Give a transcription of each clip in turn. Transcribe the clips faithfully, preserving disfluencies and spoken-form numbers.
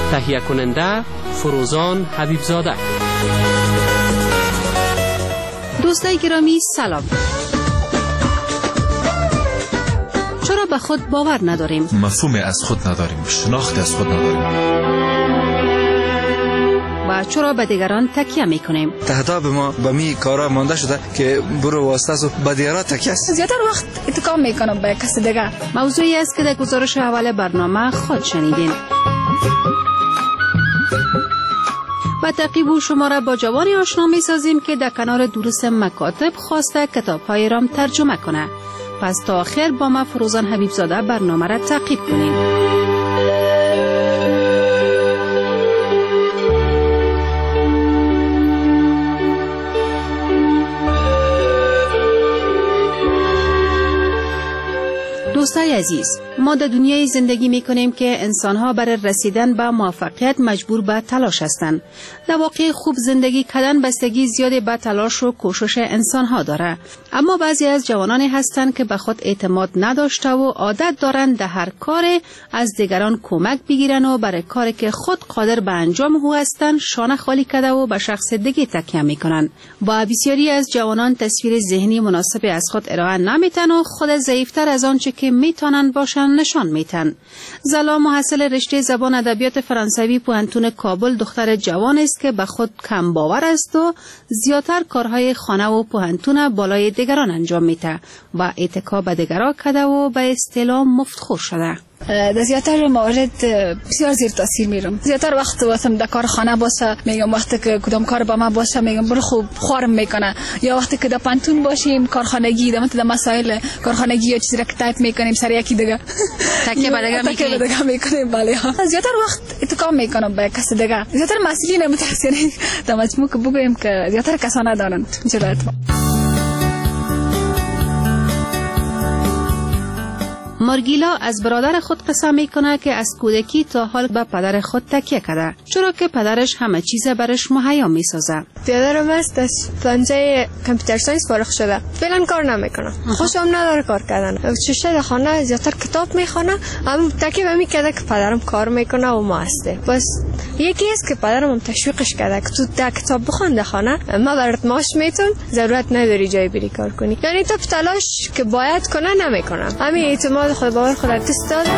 تهیه کننده فروزان حبیبزاده. دوستای گرامی سلام. چرا به خود باور نداریم؟ مفهوم از خود نداریم، شناخت از خود نداریم. و چرا به دیگران تکیه میکنیم؟ تهداب ما به می کارا مانده شده که برو واسطه سو به دیگران تکیه است. زیادتر وقت اتکام میکنم به کسی دیگر. موضوعی است که در گزارش اول برنامه خود شنیدین. و تعقیب و شما را با جوانی آشنا می سازیم که در کنار دروس مکاتب خواسته کتاب‌های رام ترجمه کنه. پس تا آخر با ما فروزان حبیبزاده برنامه را تعقیب کنیم. دوستای عزیز، ما در دنیای زندگی می کنیم که انسانها برای رسیدن به موفقیت مجبور به تلاش هستند. در واقع خوب زندگی کردن بستگی زیادی به تلاش و کوشش انسانها داره. اما بعضی از جوانانی هستند که به خود اعتماد نداشته و عادت دارند در هر کار از دیگران کمک بگیرن و برای کاری که خود قادر به انجام او هستند شانه خالی کرده و به شخص دیگه تکیه میکنن. با بسیاری از جوانان تصویر ذهنی مناسب از خود ارائه نمیتن و خود ضعیفتر از آنچه که میتونن باشن نشان میتن. زلا محصل رشته زبان ادبیات فرانسوی پوهنتون کابل دختر جوان است که به خود کم باور است و زیاتر کارهای خانه و پوهنتون بالای دیگران انجام میده و اتکا به دیگران کرده و به اصطلاح مفتخور شده. در زیادتر موارد بسیار زیر تاثیر میرم. زیادتر وقت واسم در کار خانه باشه میگم وقتی که کدام کار با ما باشه میگم برو خوب خوارم میکنه، یا وقتی که در پانتون باشیم کارخانگی در متد مسائل کارخانگی یا چیزی را که تایپ میکنیم سر یکی دیگه تکیه به دیگه تکیه به دیگه میکنیم. بله زیادتر وقت اتکام میکنم به کس دیگه. زیادتر مسئولین متأثرین در مجموع که بگویم که زیادتر کسا ندارن جلوت. مارگیلا از برادر خود قصه میکنه که از کودکی تا حال به پدر خود تکیه کرده، چرا که پدرش همه چیز برش مهیا میسازه. پدرم است از پنجه کامپیوتر ساینس فارغ شده، فعلا کار نمیکنه، خوشم نداره کار کردن. چشه در خانه زیادتر کتاب میخونه، اما تکیه به میکرده که پدرم کار میکنه و ما هسته. بس یکی است که پدرم تشویقش کرده که تو تا کتاب بخون در خانه، ما برات ماش میتون، ضرورت نداری جای بری کار کنی. یعنی تو تلاش که باید کنه نمیکنه. همین اعتماد خود باور خودت تست داده.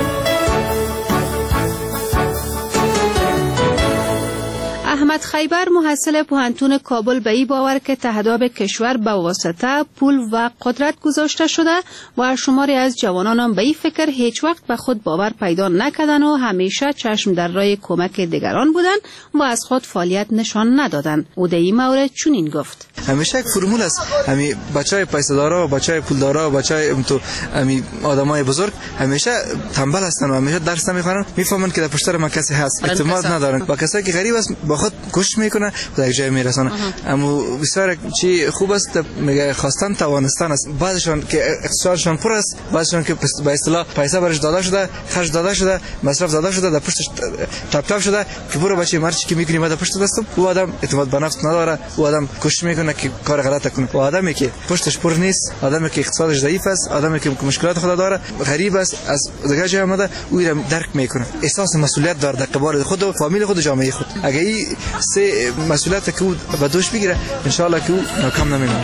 احمد خیبر محصل پوهنتون کابل به این باور که تهداب کشور به واسطه پول و قدرت گذاشته شده و شماری از جوانان به این فکر هیچ وقت به خود باور پیدا نکردن و همیشه چشم در راه کمک دیگران بودن و از خود فعالیت نشان ندادن. او در این مورد چنین گفت: همیشه یک فرمول است، همین بچهای پیسه دارا و بچهای پول دارا و بچهای تو همین آدمای بزرگ همیشه تنبل هستن و همیشه درس نمیخونن، میفهمن که در پشت ما کسی هست، اعتماد ندارن. با کسایی که غریب است با خود کوشش میکنه و یک جای میرسونه. اما بسیار چی خوب است میگه خواستن توانستن است. بعضشون که اقتصادشون پر است، بعضشون که به اصطلاح پیسه برش داده شده، خرج داده شده، مصرف داده شده، در پشتش تاپ تاپ شده که برو بچه مرچی که میکنی ما در پشت دستم. او آدم اعتماد به نفس نداره، او آدم کوشش میکنه که کار غلط کنه. و آدمی که پشتش پر نیست، آدمی که اقتصادش ضعیف است، آدمی که مشکلات خود داره، غریب است، از دیگه جای اومده، او را درک میکنه، احساس مسئولیت داره در قبال خود و فامیل خود و جامعه خود. اگه این سه مسئولیت که او به دوش بگیره ان شاء الله که او ناکام نمیمونه.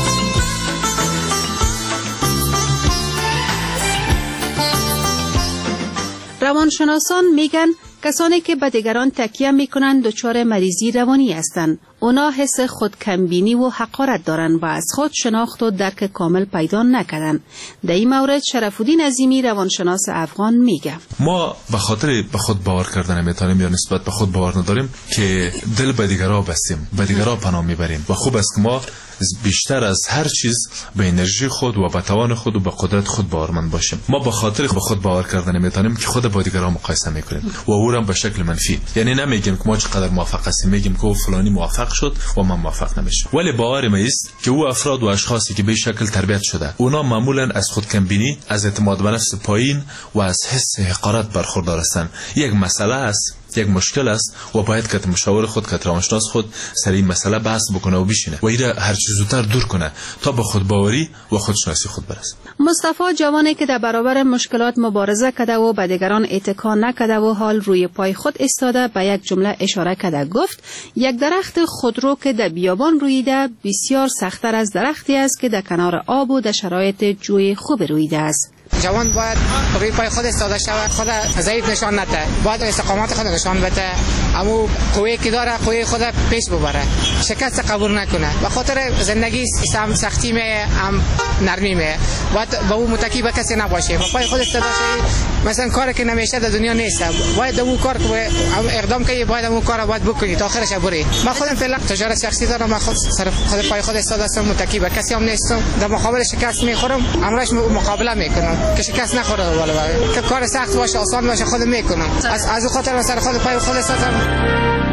روانشناسان میگن کسانی که به دیگران تکیه میکنند دچار مریضی روانی هستند. اونا حس خود کمبینی و حقارت دارند و از خود شناخت و درک کامل پیدا نکردن. در این مورد شرف‌الدین عظیمی روانشناس افغان میگه: ما به خاطر به خود باور کردن نمیتونیم یا نسبت به خود باور نداریم که دل به دیگران بستیم، به دیگران پناه میبریم و خوب است که ما بیشتر از هر چیز به انرژی خود و به توان خود و به قدرت خود باورمند باشیم. ما به خاطر به خود باور کردن نمیتونیم که خود با دیگران مقایسه میکنیم و او را به شکل منفی. یعنی نمیگیم که ما چقدر موفق هستیم، میگیم که او فلانی موفق شد و من موفق نمیشم. ولی باور ما است که او افراد و اشخاصی که به شکل تربیت شده اونا معمولا از خود کمبینی، از اعتماد به نفس پایین و از حس حقارت برخوردار هستند. یک مسئله است یک مشکل است و باید که مشاور خود که روانشناس خود سر این مسئله بحث بکنه و بشینه و ایره هر چیز زودتر دور کنه تا به خودباوری و خودشناسی خود برسه. مصطفی جوانی که در برابر مشکلات مبارزه کرده و به دیگران اتکا نکرده و حال روی پای خود ایستاده به یک جمله اشاره کرده. گفت یک درخت خودرو که در بیابان رویده بسیار سخت‌تر از درختی است که در کنار آب و در شرایط جوی خوب رویده است. جوان باید روی پای خود ایستاده شود، خود ضعیف نشان نده، باید استقامت خود نشان بده، اما قوی که داره قوی خود پیش ببره، شکست قبول نکنه. و خاطر زندگی هم سختی می هم نرمی می، باید به او متکی به کسی نباشه. با پای خود ایستاده شوی، مثلا کاری که نمیشه در دنیا نیست، باید اون کار که اقدام کنی، باید اون کار باید بکنی تا آخرش بری. من خودم فعلا تجارت شخصی دارم، من خود سر خود پای خود ایستاده هستم، متکی به کسی هم نیستم، در مقابل شکست میخورم، امروز مقابله میکنم که شکست نخوره والا که کار سخت باشه آسان باشه خودم میکنم. از از خاطر من سر خود پای خود ایستادم.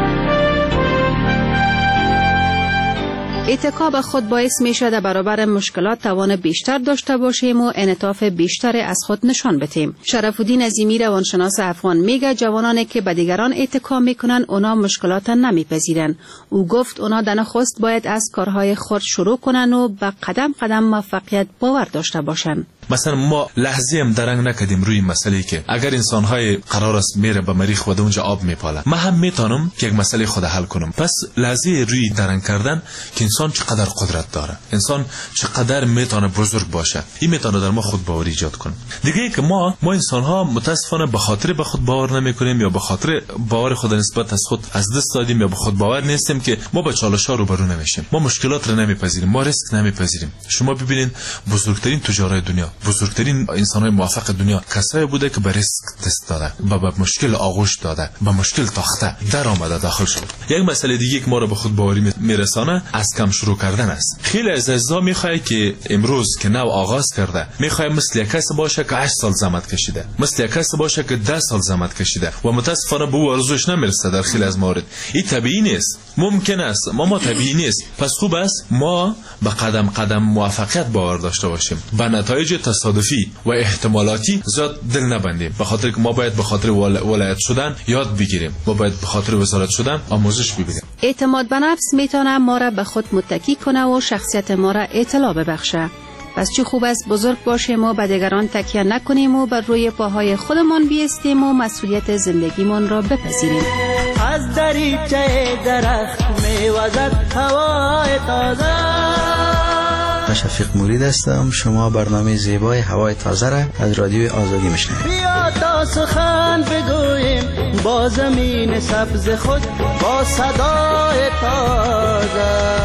اتکا به خود باعث می شود برابر مشکلات توان بیشتر داشته باشیم و انعطاف بیشتر از خود نشان بدهیم. شرف الدین عظیمی روانشناس افغان میگه جوانانی که به دیگران اتکا میکنن اونا مشکلات نمیپذیرن. او گفت اونا در نخست باید از کارهای خود شروع کنن و به قدم قدم موفقیت باور داشته باشن. مثلا ما لحظه هم درنگ نکردیم روی مسئله که اگر انسان‌های قرار است میره به مریخ و اونجا آب میپاله، من هم میتونم که یک مسئله خود حل کنم. پس لحظه روی درنگ کردن که انسان چقدر قدرت داره، انسان چقدر میتونه بزرگ باشه، این میتونه در ما خود باوری ایجاد کنه. دیگه ای که ما ما انسان‌ها متاسفانه به خاطر به خود باور نمیکنیم یا به خاطر باور خود نسبت از خود از دست دادیم یا به خود باور نیستیم که ما با چالش‌ها روبرو نمیشیم، ما مشکلات رو نمیپذیریم، ما ریسک نمیپذیریم. شما ببینید بزرگترین تجارای دنیا، بزرگترین انسان‌های موفق دنیا کسایی بوده که به ریسک دست داده، به مشکل آغوش داده، به مشکل تاخته در آمده داخل شد. یک مسئله دیگه که ما رو به خود باوری میرسانه از کم شروع کردن است. خیلی از عزیزا میخواد که امروز که نو آغاز کرده میخواد مثل یک کس باشه که هشت سال زحمت کشیده، مثل یک کس باشه که ده سال زحمت کشیده و متاسفانه به او آرزوش نمیرسه. در خیلی از موارد این طبیعی نیست، ممکن است ما ما طبیعی نیست. پس خوب است ما به قدم قدم موفقیت باور داشته باشیم، به نتایج تصادفی و احتمالاتی زیاد دل نبندیم، به خاطر که ما باید به خاطر ولایت شدن یاد بگیریم، ما باید به خاطر وزارت شدن آموزش ببینیم. اعتماد به نفس میتونه ما را به خود متکی کنه و شخصیت ما را اطلاع ببخشه. پس چه خوب است بزرگ باشیم و به دیگران تکیه نکنیم و بر روی پاهای خودمان بیستیم و مسئولیت زندگیمان را بپذیریم. از دریچه درخت میوزد هوای تازه. شفیق مورید هستم. شما برنامه زیبای هوای تازه را از رادیو آزادی میشنوید. بیا تا سخن بگوییم با زمین سبز خود، با صدای تازه.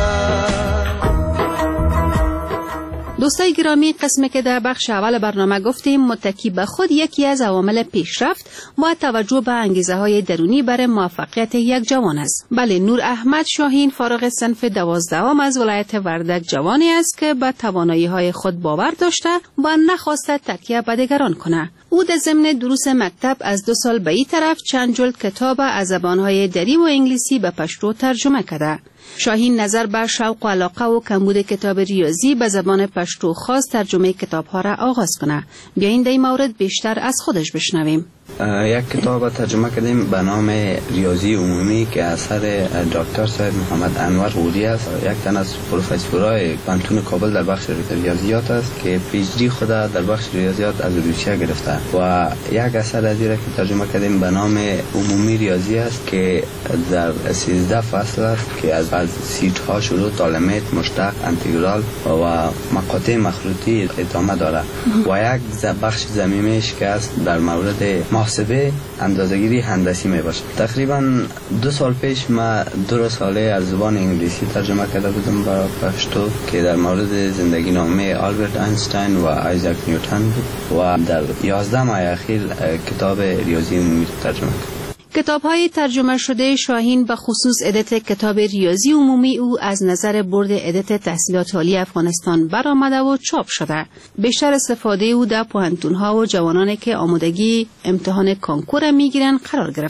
دوستای گرامی، قسمی که در بخش اول برنامه گفتیم متکی به خود یکی از عوامل پیشرفت با توجه به انگیزه های درونی برای موفقیت یک جوان است. بله، نور احمد شاهین فارغ صنف دوازدهم از ولایت وردک جوانی است که به توانایی های خود باور داشته و نخواسته تکیه به دیگران کنه. او در ضمن دروس مکتب از دو سال به این طرف چند جلد کتاب از زبانهای دری و انگلیسی به پشتو ترجمه کرده. شاهین نظر به شوق و علاقه و کمبود کتاب ریاضی به زبان پشتو خواست ترجمه کتاب‌ها را آغاز کنه. بیایید در این مورد بیشتر از خودش بشنویم. یک کتاب ترجمه کردیم به نام ریاضی عمومی که اثر دکتر صاحب محمد انور غوری است. یک تن از پروفسورای پانتون کابل در بخش ریاضیات است که پی‌اچ‌دی خود در بخش ریاضیات از روسیه گرفته و یک اثر از این که ترجمه کردیم به نام عمومی ریاضی است که در سیزده فصل است که از از سیت ها شروع تا لیمیت، مشتق، انتگرال و مقاطع مخروطی ادامه داره و یک بخش ضمیمش که است در مورد محاسبه اندازه‌گیری هندسی می باشه. تقریبا دو سال پیش ما دو رساله از زبان انگلیسی ترجمه کرده بودم به پشتو که در مورد زندگی نامه آلبرت اینشتین و آیزاک نیوتن بود و در یازده ماه اخیر کتاب ریاضی عمومی ترجمه کردم. کتاب‌های ترجمه شده شاهین به خصوص ادیت کتاب ریاضی عمومی او از نظر بورد ادیت تحصیلات عالی افغانستان برآمده و چاپ شده. بیشتر استفاده او در پوهنتون‌ها و جوانانی که آمادگی امتحان کانکور میگیرند قرار گرفته.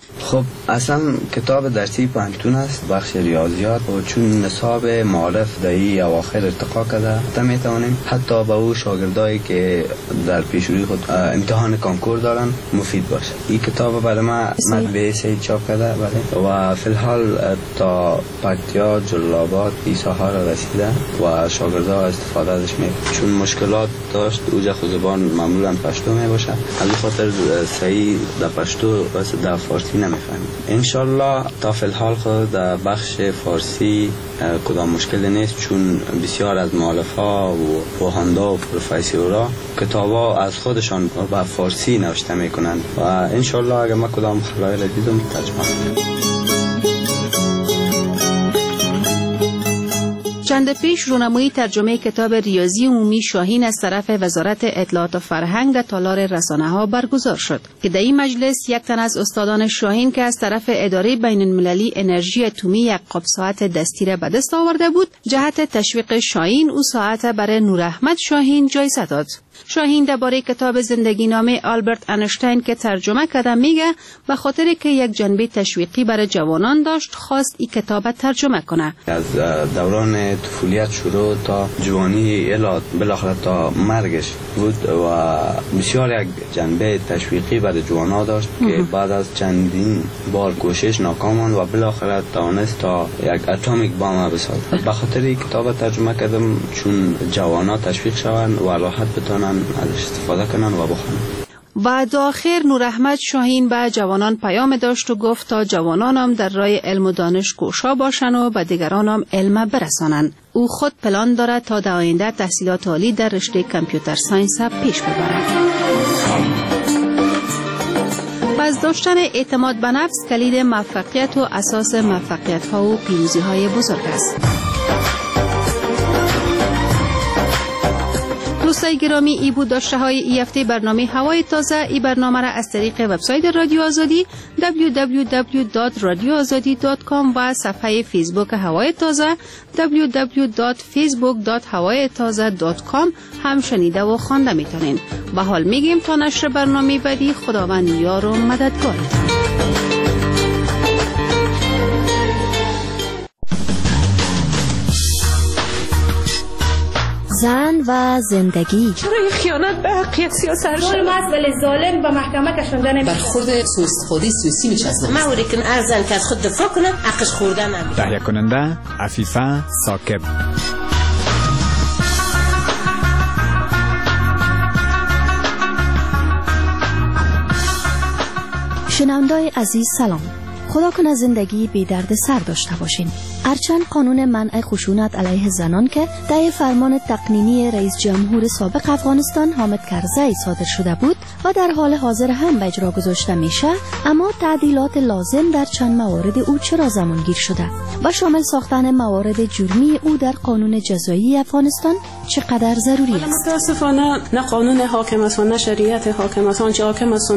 خب اصلا کتاب درسی پانتون است، بخش ریاضیات، و چون نصاب معارف دهی اواخر ارتقا کرده تا میتونیم حتی به او شاگردایی که در پیشروی خود امتحان کنکور دارن مفید باشه. این کتاب برای ما مطبعه سید چاپ کرده بله، و فی الحال تا پکتیا، جلال‌آباد این ساحه را رسیده و شاگردها استفاده ازش میکنن. چون مشکلات داشت اوجه خود زبان معمولا پشتو می باشه، از خاطر صحیح در پشتو واسه در فارسی نمیفهمیم. انشالله تا فی الحال خود در بخش فارسی کدام مشکل نیست، چون بسیار از مؤلفه‌ها و پوهاندا و پروفسورها کتابا از خودشان به فارسی نوشته میکنن و انشالله اگر ما کدام خلای را دیدم ترجمه کنیم. چند پیش رونمایی ترجمه کتاب ریاضی عمومی شاهین از طرف وزارت اطلاعات و فرهنگ در تالار رسانه ها برگزار شد که در این مجلس یک تن از استادان شاهین که از طرف اداره بین المللی انرژی اتمی یک قاب ساعت دستی را به دست آورده بود، جهت تشویق شاهین او ساعت برای نور احمد شاهین جایزه داد. شاهین درباره کتاب زندگی نامه آلبرت انشتین که ترجمه کرده میگه به خاطر که یک جنبه تشویقی برای جوانان داشت خواست این کتاب ترجمه کنه. از دوران طفولیت شروع تا جوانی الی بالاخره تا مرگش بود و بسیار یک جنبه تشویقی برای جوانان داشت که بعد از چندین بار کوشش ناکامان و بالاخره توانست تا یک اتمیک بام بسازد. به خاطر این کتاب ترجمه کردم چون جوانان تشویق شوند و راحت بتونن ازش استفاده کنن و بخونن. و در آخر نور احمد شاهین به جوانان پیام داشت و گفت تا جوانان هم در راه علم و دانش کوشا باشن و به دیگران هم علم برسانن. او خود پلان دارد تا در آینده تحصیلات عالی در رشته کامپیوتر ساینس پیش ببرد. از داشتن اعتماد به نفس کلید موفقیت و اساس موفقیت ها و پیروزی های بزرگ است. دوستای گرامی، ای بود داشته های ای هفته برنامه هوای تازه. ای برنامه را از طریق وبسایت رادیو آزادی دبلیو دبلیو دبلیو دات رادیو آزادی دات کام و صفحه فیسبوک هوای تازه دبلیو دبلیو دات فیسبوک دات هوای تازه دات کام هم شنیده و خوانده میتونین. به حال میگیم تا نشر برنامه بعدی، خداوند یار و مددگارتان. زن و زندگی. چرا این خیانت به حقیقت سیاست شد؟ ظلم است ولی ظالم به محکمه کشنده نمیشه. برخورد سوء استفاده سیاسی میچسبه. ما اوریکن ارزن که از خود دفاع کنه، حقش خورده نمیشه. تهیه کننده عفیفه ثاقب. شنونده‌های عزیز سلام. خدا کنه زندگی بی درد سر داشته باشین. هرچند قانون منع خشونت علیه زنان که در فرمان تقنینی رئیس جمهور سابق افغانستان حامد کرزی صادر شده بود و در حال حاضر هم به اجرا گذاشته میشه، اما تعدیلات لازم در چند موارد او چرا زمانگیر شده و شامل ساختن موارد جرمی او در قانون جزایی افغانستان چقدر ضروری است؟ متاسفانه نه قانون حاکم است و نه شریعت حاکم است. آنچه حاکم است